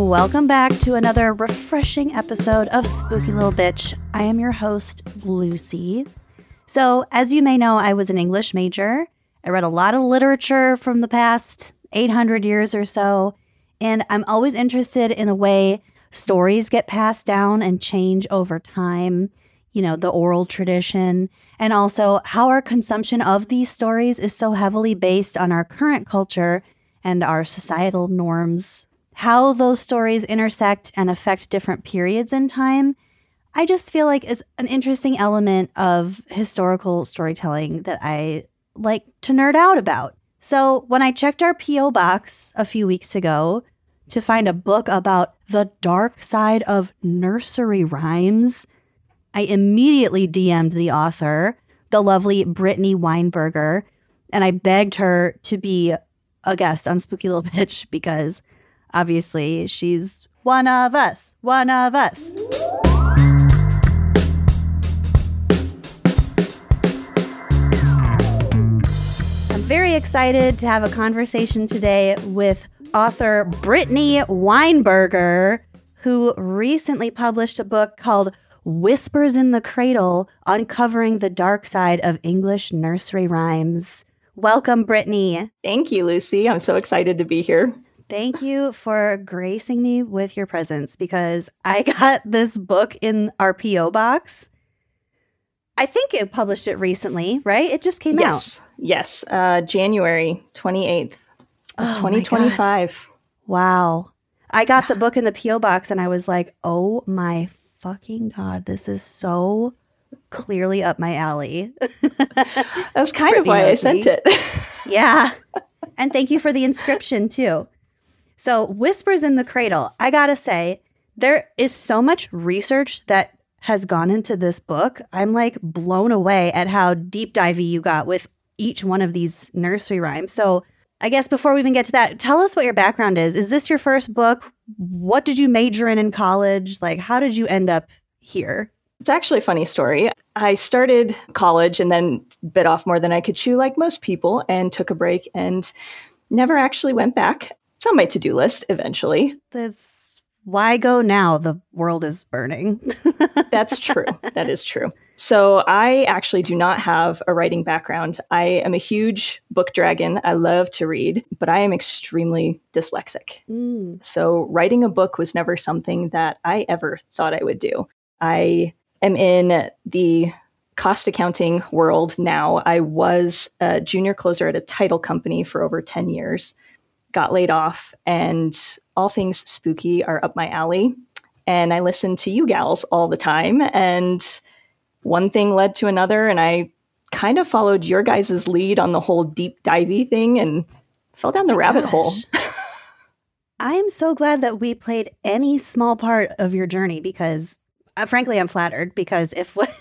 welcome back to another refreshing episode of Spooky Little Bitch. I am your host, Lucy. So, as you may know, I was an English major. I read a lot of literature from the past 800 years or so, and I'm always interested in the way stories get passed down and change over time, you know, the oral tradition, and also how our consumption of these stories is so heavily based on our current culture and our societal norms, how those stories intersect and affect different periods in time. I just feel like is an interesting element of historical storytelling that I like to nerd out about. So when I checked our P.O. box a few weeks ago to find a book about the dark side of nursery rhymes, I immediately DM'd the author, the lovely Brittany Weinberger, and I begged her to be a guest on Spooky Little Bitch because obviously she's one of us. Very excited to have a conversation today with author Brittany Weinberger, who recently published a book called Whispers in the Cradle, Uncovering the Dark Side of English Nursery Rhymes. Welcome, Brittany. Thank you, Lucy. I'm so excited to be here. Thank you for gracing me with your presence because I got this book in our P.O. box. I think it published it recently, right? It just came out. Yes, January 28th, 2025. Wow. I got the book in the P.O. box and I was like, oh my fucking God, this is so clearly up my alley. That's kind of why I sent it. Yeah. And thank you for the inscription too. So Whispers in the Cradle, I gotta say, there is so much research that has gone into this book. I'm like blown away at how deep divey you got with each one of these nursery rhymes. So I guess before we even get to that, tell us what your background is. Is this your first book? What did you major in college? Like, how did you end up here? It's actually a funny story. I started college and then bit off more than I could chew like most people and took a break and never actually went back. It's on my to-do list eventually. That's why go now? The world is burning. That's true. That is true. So I actually do not have a writing background. I am a huge book dragon. I love to read, but I am extremely dyslexic. So writing a book was never something that I ever thought I would do. I am in the cost accounting world now. I was a junior closer at a title company for over 10 years, got laid off, and all things spooky are up my alley. And I listen to you gals all the time. And one thing led to another. And I kind of followed your guys' lead on the whole deep divey thing and fell down the rabbit hole. I'm so glad that we played any small part of your journey because, frankly, I'm flattered because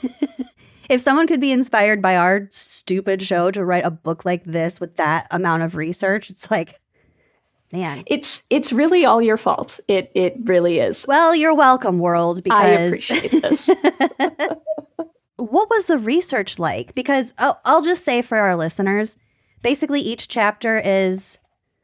if someone could be inspired by our stupid show to write a book like this with that amount of research, it's like, man. It's really all your fault. It really is. Well, you're welcome, world, because I appreciate this. What was the research like? Because I'll just say for our listeners, basically each chapter is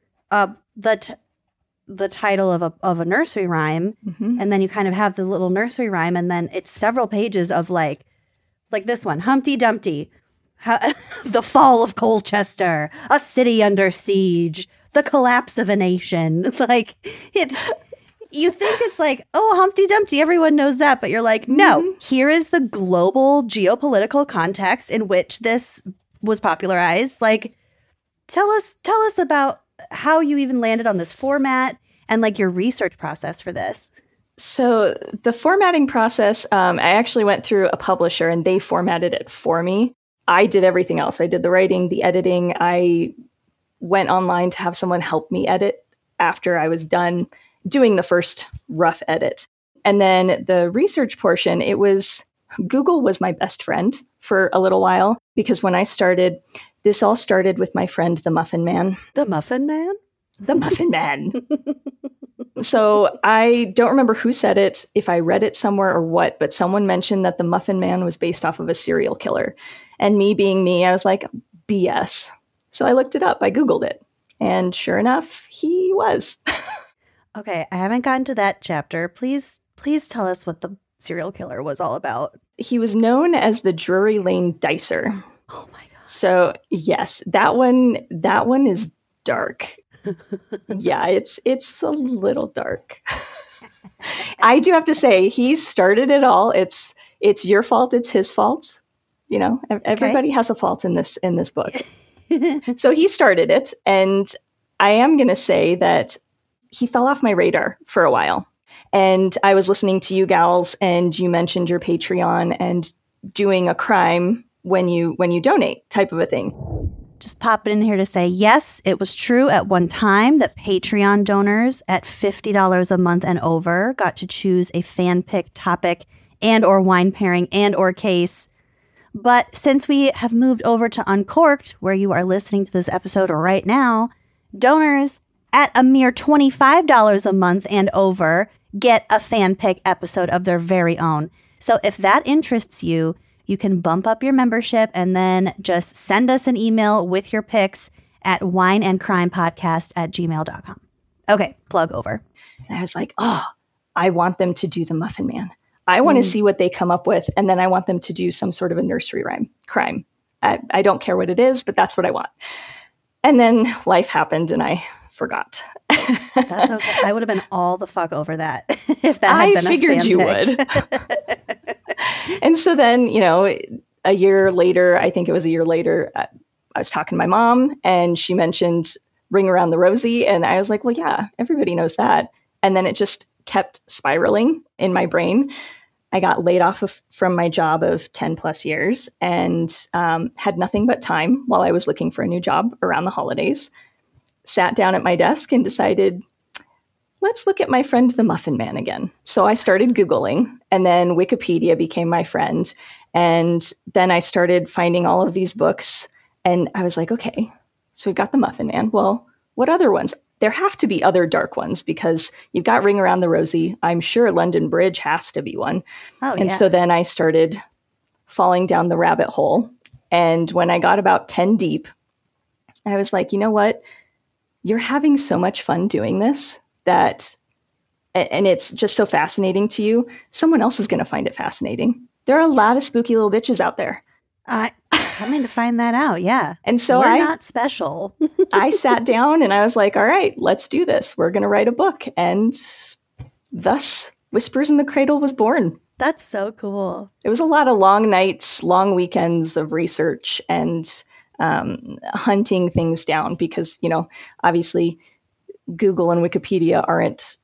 the title of a nursery rhyme, and then you kind of have the little nursery rhyme, and then it's several pages of like this one, Humpty Dumpty, the fall of Colchester, a city under siege, the collapse of a nation. Like it. You think it's like, oh, Humpty Dumpty, everyone knows that. But you're like, no, here is the global geopolitical context in which this was popularized. Like, tell us about how you even landed on this format and like your research process for this. So the formatting process, I actually went through a publisher and they formatted it for me. I did everything else. I did the writing, the editing. I went online to have someone help me edit after I was done doing the first rough edit. And then the research portion, Google was my best friend for a little while, because when I started, this all started with my friend, the Muffin Man. The Muffin Man? The Muffin Man. So I don't remember who said it, if I read it somewhere or what, but someone mentioned that the Muffin Man was based off of a serial killer. And me being me, I was like, BS. So I looked it up. I Googled it. And sure enough, he was. Okay, I haven't gotten to that chapter. Please tell us what the serial killer was all about. He was known as the Drury Lane Dicer. Oh my God. So yes, that one is dark. Yeah, it's a little dark. I do have to say, he started it all. It's your fault. It's his fault. You know, everybody has a fault in this book. So he started it, and I am going to say that he fell off my radar for a while. And I was listening to you gals, and you mentioned your Patreon and doing a crime when you donate type of a thing. Just pop it in here to say, yes, it was true at one time that Patreon donors at $50 a month and over got to choose a fan-picked topic and or wine pairing and or case. But since we have moved over to Uncorked, where you are listening to this episode right now, donors at a mere $25 a month and over get a fan-pick episode of their very own. So if that interests you, you can bump up your membership and then just send us an email with your picks at wineandcrimepodcast@gmail.com. Okay, plug over. And I was like, oh, I want them to do the Muffin Man. I want to see what they come up with, and then I want them to do some sort of a nursery rhyme crime. I don't care what it is, but that's what I want. And then life happened, and I forgot. That's okay. I would have been all the fuck over that if that had been a fan pick. I figured you would. And so then, you know, a year later, I think it was a year later, I was talking to my mom, and she mentioned Ring Around the Rosie. And I was like, well, yeah, everybody knows that. And then it just kept spiraling in my brain. I got laid off from my job of 10 plus years and had nothing but time while I was looking for a new job around the holidays. Sat down at my desk and decided, let's look at my friend, the Muffin Man, again. So I started Googling, and then Wikipedia became my friend. And then I started finding all of these books, and I was like, okay, so we've got the Muffin Man. Well, what other ones? There have to be other dark ones, because you've got Ring Around the Rosie. I'm sure London Bridge has to be one. Oh, and so then I started falling down the rabbit hole. And when I got about 10 deep, I was like, you know what? You're having so much fun doing this and it's just so fascinating to you. Someone else is going to find it fascinating. There are a lot of spooky little bitches out there. Coming to find that out, yeah. And so we're not special. I sat down and I was like, all right, let's do this. We're going to write a book. And thus, Whispers in the Cradle was born. That's so cool. It was a lot of long nights, long weekends of research and hunting things down, because, you know, obviously Google and Wikipedia aren't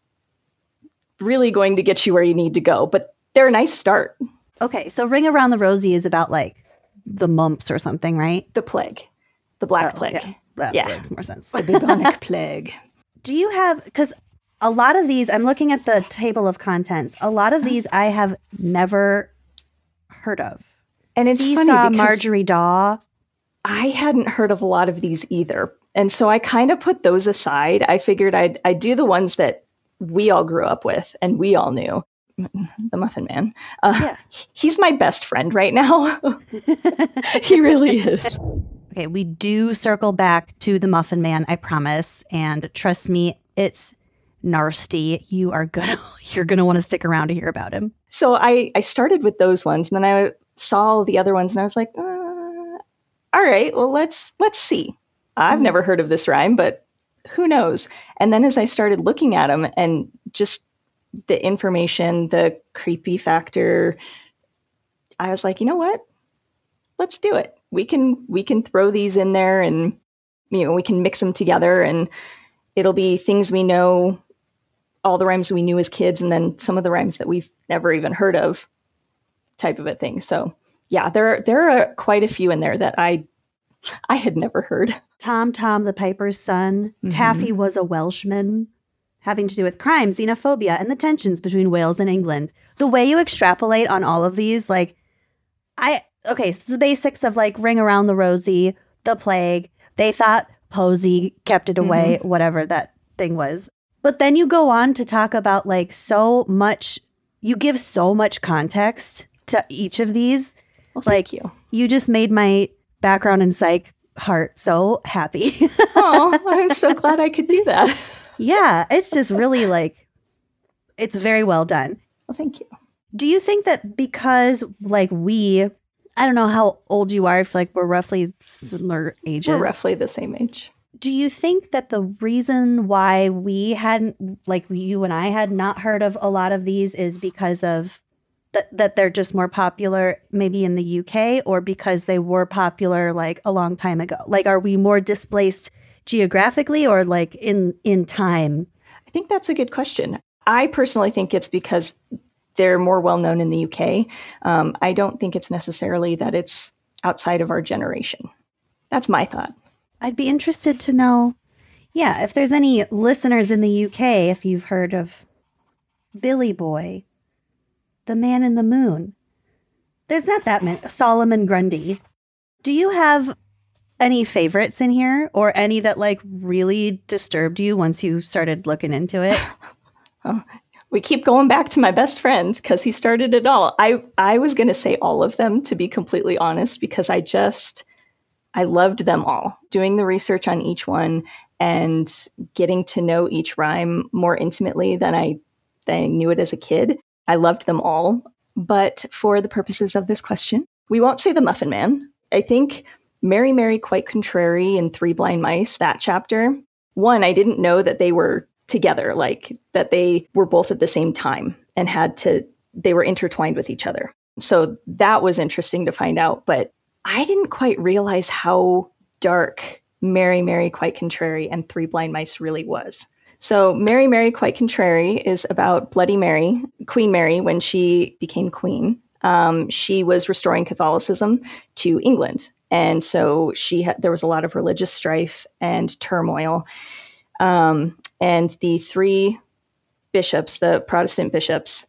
really going to get you where you need to go, but they're a nice start. Okay, so Ring Around the Rosie is about like the mumps or something, right? The plague. The Black Plague. Yeah, that makes more sense. The bubonic plague. Do you have, because a lot of these, I'm looking at the table of contents, a lot of these I have never heard of. And it's Seesaw, funny because Marjorie Daw. I hadn't heard of a lot of these either. And so I kind of put those aside. I figured I'd do the ones that we all grew up with and we all knew. The Muffin Man. He's my best friend right now. He really is. Okay, we do circle back to the Muffin Man, I promise. And trust me, it's nasty. You're gonna want to stick around to hear about him. So I started with those ones, and then I saw the other ones, and I was like, all right, well, let's see. I've never heard of this rhyme, but who knows? And then as I started looking at them and just the information, the creepy factor, I was like, you know what? Let's do it. We can throw these in there, and, you know, we can mix them together, and it'll be things we know, all the rhymes we knew as kids, and then some of the rhymes that we've never even heard of, type of a thing. So yeah, there are quite a few in there that I had never heard. Tom the Piper's Son. Mm-hmm. Taffy was a Welshman, having to do with crime, xenophobia, and the tensions between Wales and England. The way you extrapolate on all of these, like, so the basics of like Ring Around the Rosie, the plague, they thought Posey kept it away, whatever that thing was. But then you go on to talk about like you give so much context to each of these. Well, thank you. You just made my background in psych heart so happy. Oh, I'm so glad I could do that. Yeah, it's just really like, it's very well done. Well, thank you. Do you think that because like I don't know how old you are, I feel like we're roughly similar ages. We're roughly the same age. Do you think that the reason why we hadn't, like you and I had not heard of a lot of these is because of that they're just more popular maybe in the UK, or because they were popular like a long time ago? Like, are we more displaced geographically or like in time? I think that's a good question. I personally think it's because they're more well known in the UK. I don't think it's necessarily that it's outside of our generation. That's my thought. I'd be interested to know, yeah, if there's any listeners in the UK, if you've heard of Billy Boy, The Man in the Moon. There's not that many. Solomon Grundy. Do you have any favorites in here, or any that like really disturbed you once you started looking into it? We keep going back to my best friend because he started it all. I was going to say all of them, to be completely honest, because I loved them all. Doing the research on each one and getting to know each rhyme more intimately than I knew it as a kid. I loved them all. But for the purposes of this question, we won't say the Muffin Man. I think Mary, Mary, Quite Contrary and Three Blind Mice, that chapter. One, I didn't know that they were together, like that they were both at the same time and they were intertwined with each other. So that was interesting to find out. But I didn't quite realize how dark Mary, Mary, Quite Contrary and Three Blind Mice really was. So Mary, Mary, Quite Contrary is about Bloody Mary, Queen Mary, when she became queen. She was restoring Catholicism to England. And so there was a lot of religious strife and turmoil. And the three bishops, the Protestant bishops,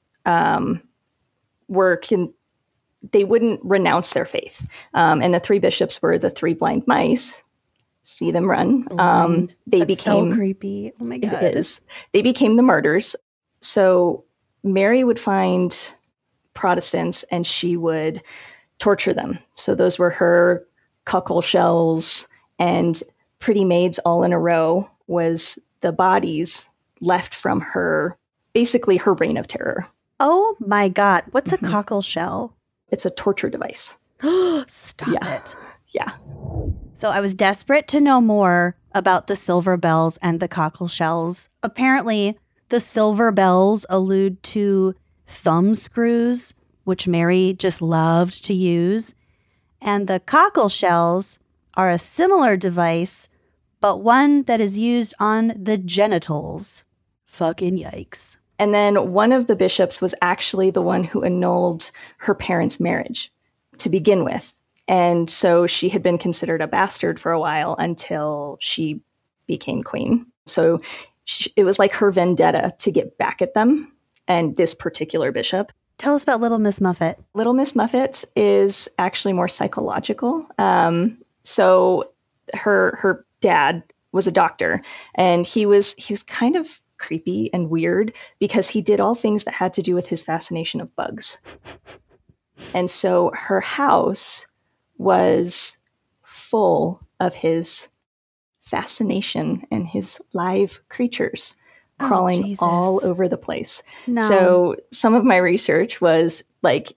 they wouldn't renounce their faith. And the three bishops were the Three Blind Mice. See them run. They became so creepy. Oh my God. It is. They became the martyrs. So Mary would find Protestants and she would torture them. So those were her cockle shells, and Pretty Maids All in a Row was the bodies left from her, basically her reign of terror. Oh my God. What's a cockle shell? It's a torture device. Stop it. Yeah. So I was desperate to know more about the silver bells and the cockle shells. Apparently, the silver bells allude to thumb screws, which Mary just loved to use. And the cockle shells are a similar device, but one that is used on the genitals. Fucking yikes. And then one of the bishops was actually the one who annulled her parents' marriage to begin with. And so she had been considered a bastard for a while until she became queen. So it was like her vendetta to get back at them and this particular bishop. Tell us about Little Miss Muffet. Little Miss Muffet is actually more psychological. So her dad was a doctor, and he was kind of creepy and weird because he did all things that had to do with his fascination of bugs. And so her house was full of his fascination and his live creatures crawling all over the place. No. So some of my research was like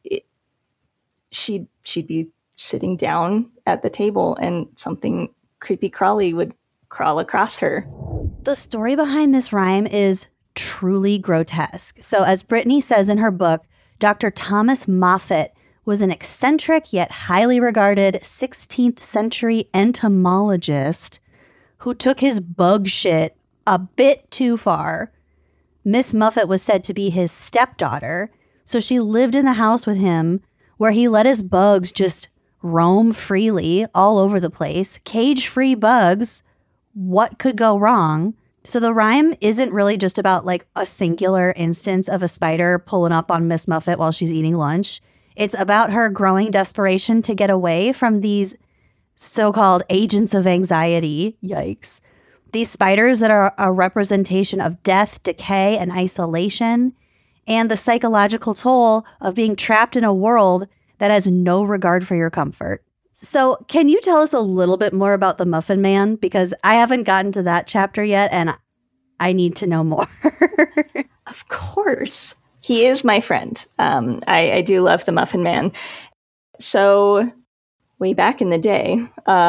she'd be sitting down at the table and something creepy crawly would crawl across her. The story behind this rhyme is truly grotesque. So as Brittany says in her book, Dr. Thomas Moffat was an eccentric yet highly regarded 16th century entomologist who took his bug shit a bit too far. Miss Muffet was said to be his stepdaughter, so she lived in the house with him where he let his bugs just roam freely all over the place. Cage-free bugs. What could go wrong? So the rhyme isn't really just about like a singular instance of a spider pulling up on Miss Muffet while she's eating lunch. It's about her growing desperation to get away from these so-called agents of anxiety. Yikes. These spiders that are a representation of death, decay, and isolation, and the psychological toll of being trapped in a world that has no regard for your comfort. So can you tell us a little bit more about the Muffin Man? Because I haven't gotten to that chapter yet, and I need to know more. Of course. He is my friend. I do love the Muffin Man. So way back in the day,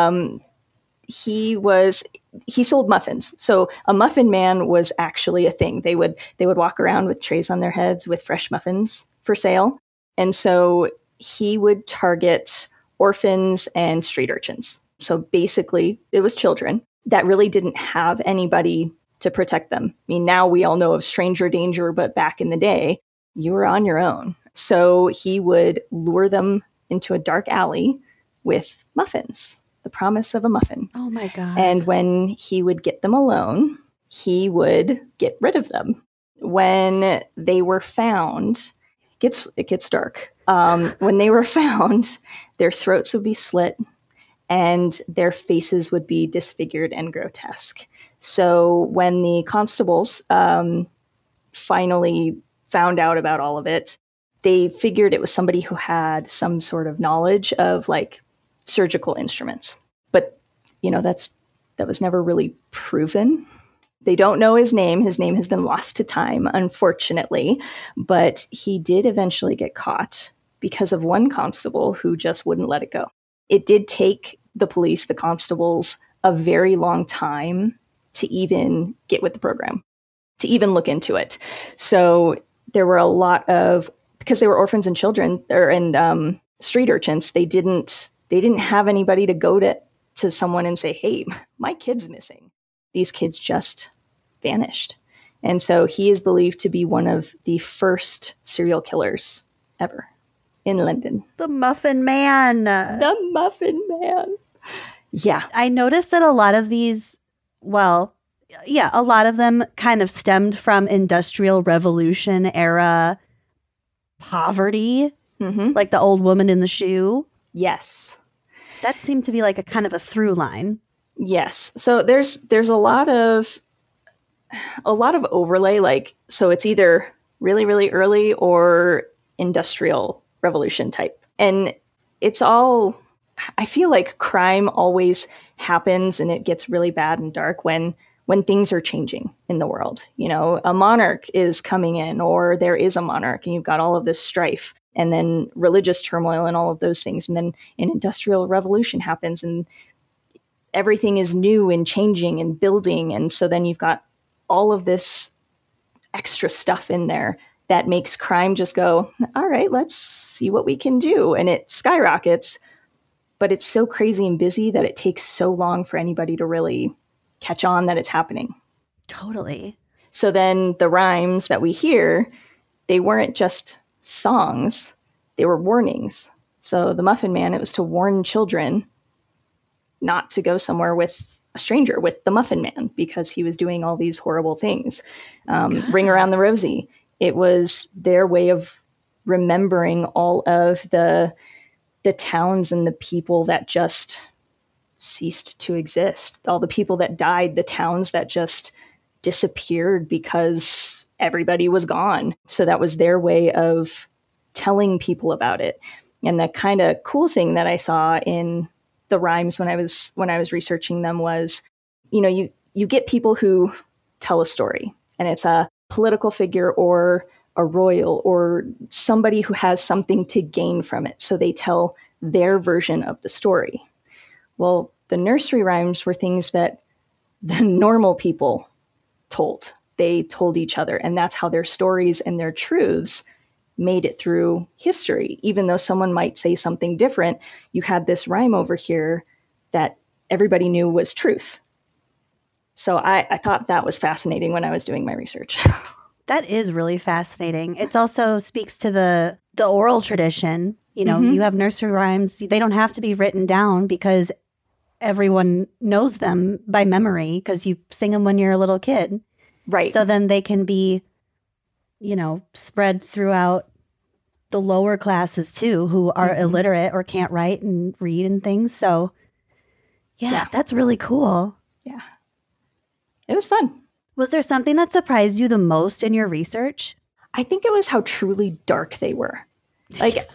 he sold muffins. So a Muffin Man was actually a thing. They would walk around with trays on their heads with fresh muffins for sale. And so he would target orphans and street urchins. So basically, it was children that really didn't have anybody to protect them. I mean, now we all know of stranger danger, but back in the day, you were on your own. So he would lure them into a dark alley with muffins, the promise of a muffin. Oh my God. And when he would get them alone, he would get rid of them. When they were found, it gets dark. When they were found, their throats would be slit and their faces would be disfigured and grotesque. So when the constables finally found out about all of it, they figured it was somebody who had some sort of knowledge of like surgical instruments. But, that was never really proven. They don't know his name. His name has been lost to time, unfortunately. But he did eventually get caught because of one constable who just wouldn't let it go. It did take the police, the constables, a very long time to even get with the program, to even look into it. So there were a lot of, because they were orphans and children and street urchins, they didn't have anybody to go to someone and say, hey, my kid's missing. These kids just vanished. And so he is believed to be one of the first serial killers ever in London. The Muffin Man. The Muffin Man. Yeah. I noticed that a lot of these, a lot of them kind of stemmed from Industrial Revolution era poverty, like the old woman in the shoe. Yes. That seemed to be like a kind of a through line. Yes. So there's a lot of overlay, like, so it's either really, really early or Industrial Revolution type. And it's all, I feel like crime always happens and it gets really bad and dark when things are changing in the world. A monarch is coming in, or there is a monarch and you've got all of this strife and then religious turmoil and all of those things. And then an industrial revolution happens and everything is new and changing and building. And so then you've got all of this extra stuff in there that makes crime just go, all right, let's see what we can do. And it skyrockets, but it's so crazy and busy that it takes so long for anybody to really catch on that it's happening. Totally. So then the rhymes that we hear, they weren't just songs, they were warnings. So the Muffin Man, it was to warn children not to go somewhere with a stranger, with the Muffin Man, because he was doing all these horrible things. Ring Around the Rosie. It was their way of remembering all of the towns and the people that just ceased to exist, all the people that died, the towns that just disappeared because everybody was gone. So that was their way of telling people about it. And the kind of cool thing that I saw in the rhymes when I was researching them was, you get people who tell a story, and it's a political figure or a royal or somebody who has something to gain from it. So they tell their version of the story. Well, the nursery rhymes were things that the normal people told. They told each other, and that's how their stories and their truths made it through history. Even though someone might say something different, you had this rhyme over here that everybody knew was truth. So I thought that was fascinating when I was doing my research. That is really fascinating. It also speaks to the oral tradition. You have nursery rhymes. They don't have to be written down because everyone knows them by memory because you sing them when you're a little kid. Right. So then they can be, spread throughout the lower classes too, who are illiterate or can't write and read and things. So yeah, that's really cool. Yeah. It was fun. Was there something that surprised you the most in your research? I think it was how truly dark they were. Like,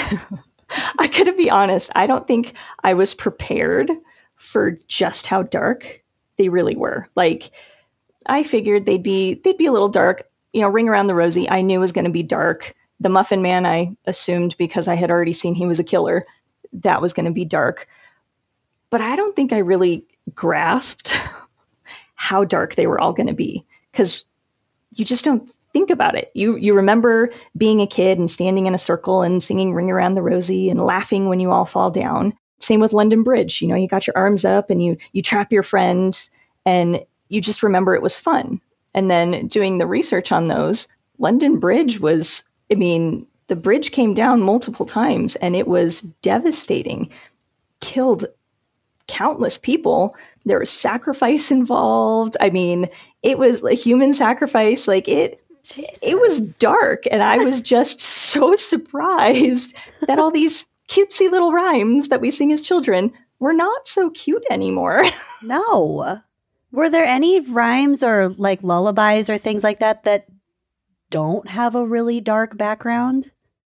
I gotta be honest, I don't think I was prepared for just how dark they really were. Like, I figured they'd be a little dark. Ring Around the Rosie, I knew was going to be dark. The Muffin Man, I assumed because I had already seen he was a killer, that was going to be dark. But I don't think I really grasped how dark they were all going to be, because you just don't think about it. You remember being a kid and standing in a circle and singing Ring Around the Rosie and laughing when you all fall down. Same with London Bridge. You got your arms up and you trap your friend and you just remember it was fun. And then doing the research on those, London Bridge was, the bridge came down multiple times and it was devastating. Killed countless people. There was sacrifice involved. It was a human sacrifice. It was dark. And I was just so surprised that all these cutesy little rhymes that we sing as children were not so cute anymore. No. Were there any rhymes or lullabies or things like that don't have a really dark background?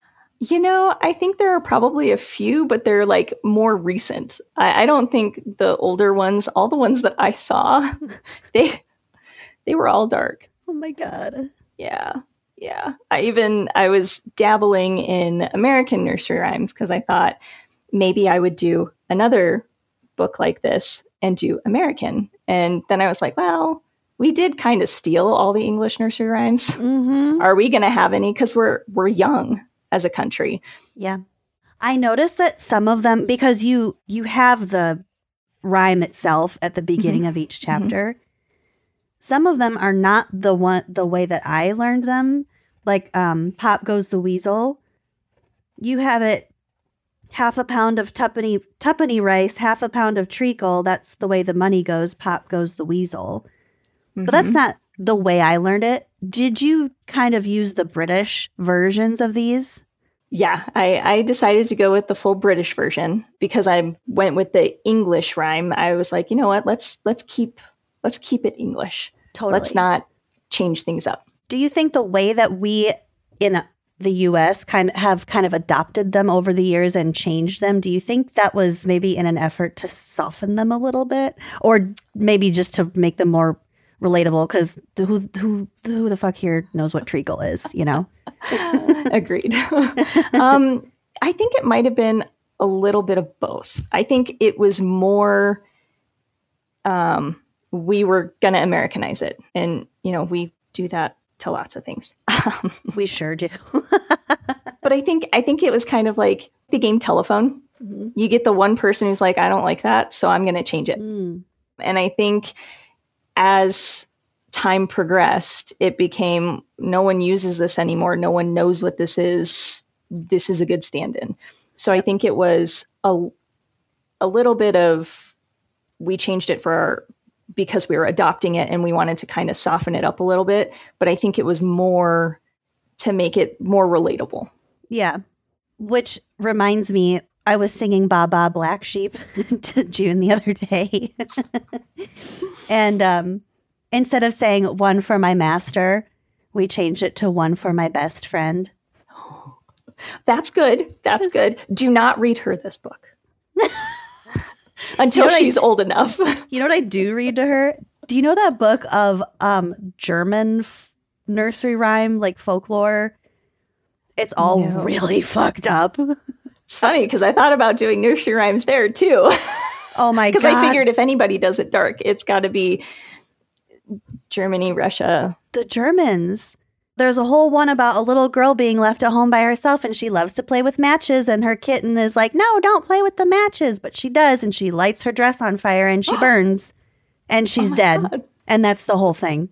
I think there are probably a few, but they're more recent. I don't think the older ones, all the ones that I saw, they were all dark. Oh my God. Yeah. I was dabbling in American nursery rhymes because I thought maybe I would do another book like this and do American. And then I was like, well, we did kind of steal all the English nursery rhymes. Mm-hmm. Are we going to have any? Because we're young as a country. Yeah. I noticed that some of them, because you have the rhyme itself at the beginning of each chapter, some of them are not the way that I learned them. Pop Goes the Weasel. You have it, half a pound of tuppenny rice, half a pound of treacle. That's the way the money goes. Pop goes the weasel. But that's not the way I learned it. Did you kind of use the British versions of these? Yeah, I decided to go with the full British version because I went with the English rhyme. I was like, you know what? Let's keep it English. Totally. Let's not change things up. Do you think the way that we in the U.S. kind of adopted them over the years and changed them, do you think that was maybe in an effort to soften them a little bit, or maybe just to make them more relatable? Because who the fuck here knows what treacle is, Agreed. I think it might have been a little bit of both. I think it was more we were going to Americanize it. And, we do that to lots of things. We sure do. But I think it was kind of like the game Telephone. Mm-hmm. You get the one person who's like, I don't like that, so I'm going to change it. And I think as time progressed, it became, no one uses this anymore. No one knows what this is. This is a good stand-in. So I think it was a little bit of, we changed it because we were adopting it and we wanted to kind of soften it up a little bit. But I think it was more to make it more relatable. Yeah. Which reminds me, I was singing Ba Ba Black Sheep to June the other day. And instead of saying one for my master, we changed it to one for my best friend. That's good. That's good. Do not read her this book. Until she's old enough. You know what I do read to her? Do you know that book of German nursery rhyme, folklore? It's all really fucked up. It's funny because I thought about doing nursery rhymes there too. Oh my God. Because I figured if anybody does it dark, it's got to be Germany, Russia. The Germans. There's a whole one about a little girl being left at home by herself and she loves to play with matches and her kitten is like, no, don't play with the matches. But she does, and she lights her dress on fire and she burns and she's dead. God. And that's the whole thing.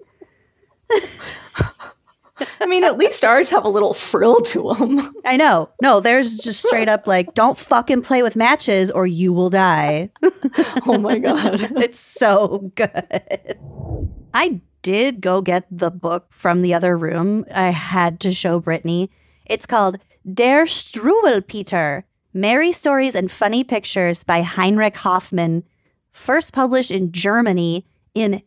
At least ours have a little frill to them. I know. No, there's just straight up don't fucking play with matches or you will die. Oh my God. It's so good. I did go get the book from the other room. I had to show Brittany. It's called Der Struwwelpeter, Merry Stories and Funny Pictures by Heinrich Hoffmann, first published in Germany in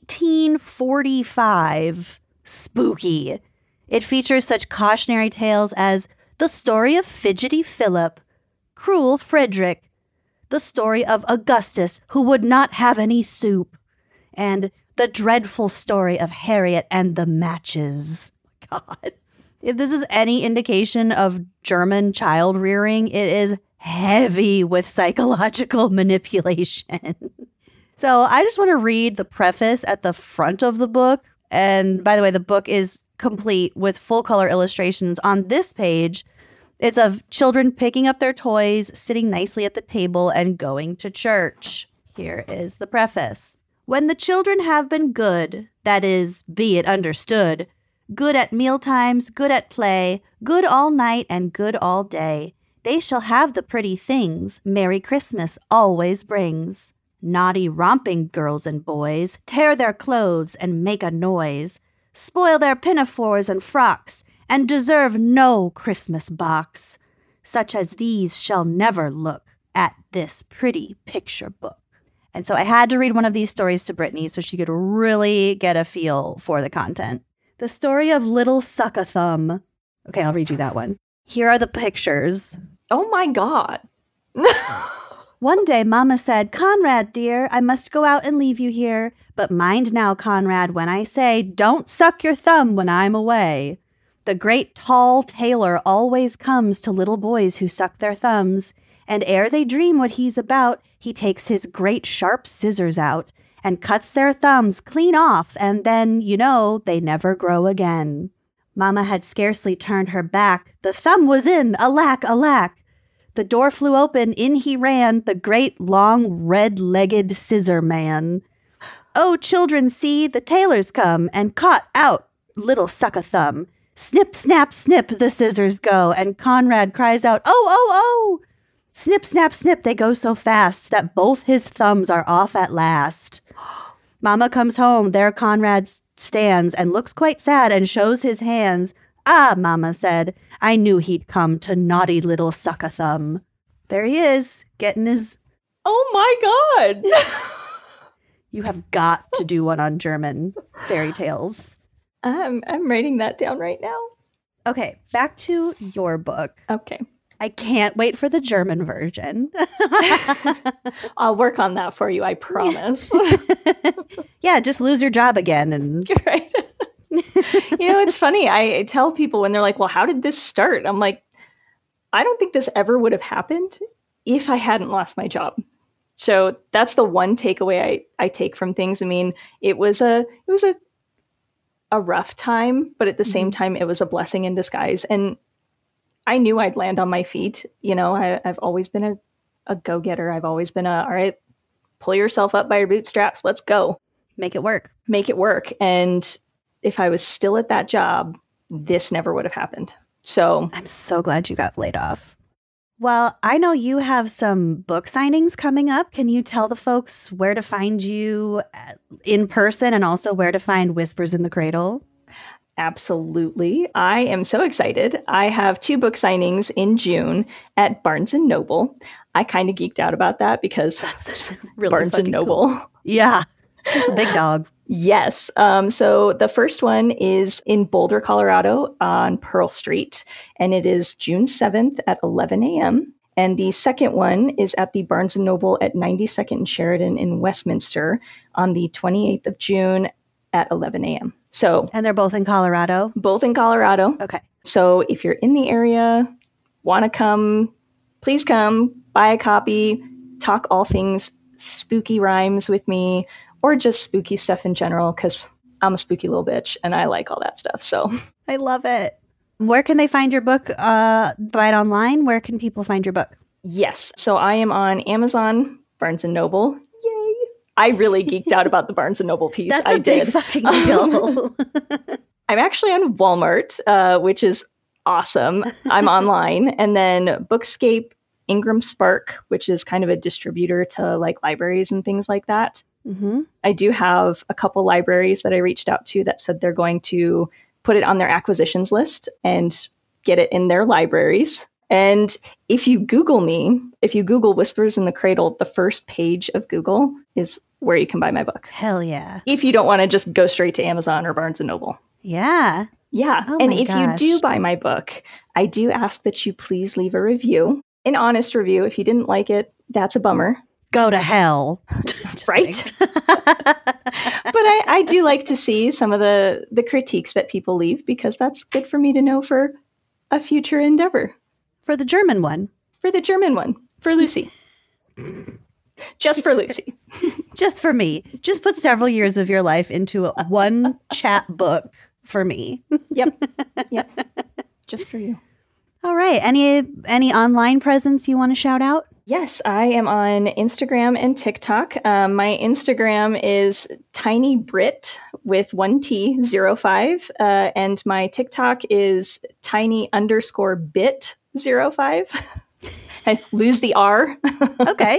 1845. Spooky. It features such cautionary tales as The Story of Fidgety Philip, Cruel Frederick, The Story of Augustus Who Would Not Have Any Soup, and The Dreadful Story of Harriet and the Matches. God. If this is any indication of German child rearing, it is heavy with psychological manipulation. So I just want to read the preface at the front of the book. And by the way, the book is complete with full color illustrations. On this page, it's of children picking up their toys, sitting nicely at the table, and going to church. Here is the preface. When the children have been good, that is, be it understood, good at mealtimes, good at play, good all night, and good all day, they shall have the pretty things Merry Christmas always brings. Naughty romping girls and boys tear their clothes and make a noise, spoil their pinafores and frocks, and deserve no Christmas box. Such as these shall never look at this pretty picture book. And so I had to read one of these stories to Brittany so she could really get a feel for the content. The story of Little Suck-a-Thumb. Okay, I'll read you that one. Here are the pictures. Oh my God. One day, Mama said, Conrad, dear, I must go out and leave you here. But mind now, Conrad, when I say, don't suck your thumb when I'm away. The great tall tailor always comes to little boys who suck their thumbs, and ere they dream what he's about, he takes his great sharp scissors out and cuts their thumbs clean off, and then, you know, they never grow again. Mama had scarcely turned her back. The thumb was in, alack, alack. The door flew open, in he ran, the great, long, red-legged scissor man. Oh, children, see, the tailor's come, and caught out Little Suck-a-Thumb. Snip, snap, snip, the scissors go, and Conrad cries out, oh, oh, oh! Snip, snap, snip, they go so fast that both his thumbs are off at last. Mama comes home, there Conrad stands, and looks quite sad, and shows his hands. Ah, Mama said, I knew he'd come to naughty Little Suck-a-Thumb. There he is, getting his... Oh my God! You have got to do one on German fairy tales. I'm writing that down right now. Okay, back to your book. Okay. I can't wait for the German version. I'll work on that for you, I promise. Yeah, just lose your job again. And right. It's funny. I tell people when they're like, well, how did this start? I'm like, I don't think this ever would have happened if I hadn't lost my job. So that's the one takeaway I take from things. I mean, it was a rough time, but at the same time, it was a blessing in disguise. And I knew I'd land on my feet. I've always been a go-getter. I've always been all right, pull yourself up by your bootstraps. Let's go. Make it work. Make it work. And if I was still at that job, this never would have happened. So I'm so glad you got laid off. Well, I know you have some book signings coming up. Can you tell the folks where to find you in person and also where to find Whispers in the Cradle? Absolutely. I am so excited. I have 2 book signings in June at Barnes & Noble. I kind of geeked out about that because that's really Barnes & Noble. Cool. Yeah, it's a big dog. Yes. So the first one is in Boulder, Colorado on Pearl Street, and it is June 7th at 11 a.m. And the second one is at the Barnes & Noble at 92nd and Sheridan in Westminster on the 28th of June at 11 a.m. And they're both in Colorado? Both in Colorado. Okay. So if you're in the area, want to come, please come, buy a copy, talk all things spooky rhymes with me, or just spooky stuff in general, because I'm a spooky little bitch and I like all that stuff. So I love it. Where can they find your book? Buy it online? Where can people find your book? Yes. So I am on Amazon, Barnes & Noble. Yay. I really geeked out about the Barnes & Noble piece. That's a big fucking deal. I'm actually on Walmart, which is awesome. I'm online. And then Bookscape, Ingram Spark, which is kind of a distributor to like libraries and things like that. Mm-hmm. I do have a couple libraries that I reached out to that said they're going to put it on their acquisitions list and get it in their libraries. And if you Google me, if you Google Whispers in the Cradle, the first page of Google is where you can buy my book. Hell yeah. If you don't want to just go straight to Amazon or Barnes & Noble. Yeah. Yeah. Oh and my if gosh. you do buy my book, I do ask that you please leave a review, an honest review. If you didn't like it, that's a bummer. Go to hell. Right? But I do like to see some of the critiques that people leave, because that's good for me to know for a future endeavor. For the German one. For the German one. For Lucy. Just for Lucy. Just for me. Just put several years of your life into one chat book for me. Yep. Just for you. All right. Any online presence you want to shout out? Yes, I am on Instagram and TikTok. My Instagram is tinybrit with 1T05. And my TikTok is tiny_bit05. I lose the R. Okay.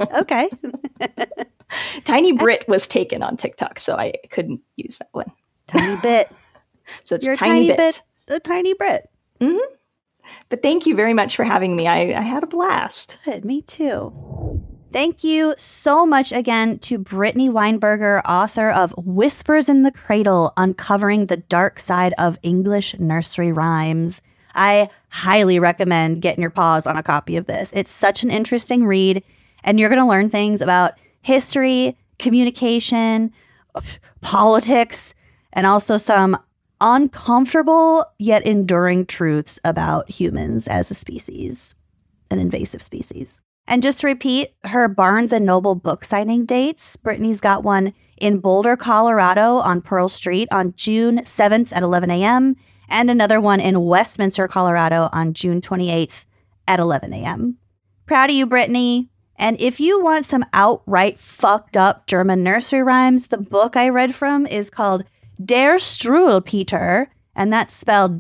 Tiny Brit was taken on TikTok, so I couldn't use that one. Tiny bit. So it's You're tiny bit. A tiny Brit. Mm-hmm. But thank you very much for having me. I had a blast. Good, me too. Thank you so much again to Brittany Weinberger, author of Whispers in the Cradle, Uncovering the Dark Side of English Nursery Rhymes. I highly recommend getting your paws on a copy of this. It's such an interesting read, and you're going to learn things about history, communication, politics, and also some uncomfortable yet enduring truths about humans as a species, an invasive species. And just to repeat, her Barnes & Noble book signing dates, Brittany's got one in Boulder, Colorado on Pearl Street on June 7th at 11 a.m., and another one in Westminster, Colorado on June 28th at 11 a.m. Proud of you, Brittany. And if you want some outright fucked up German nursery rhymes, the book I read from is called Der Struwwelpeter, and that's spelled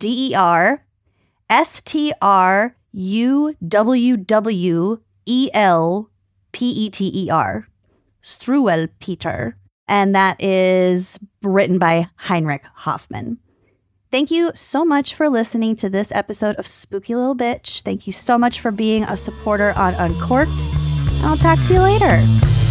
DerStruwwelpeter. Struwwelpeter. And that is written by Heinrich Hoffmann. Thank you so much for listening to this episode of Spooky Little Bitch. Thank you so much for being a supporter on Uncorked. And I'll talk to you later.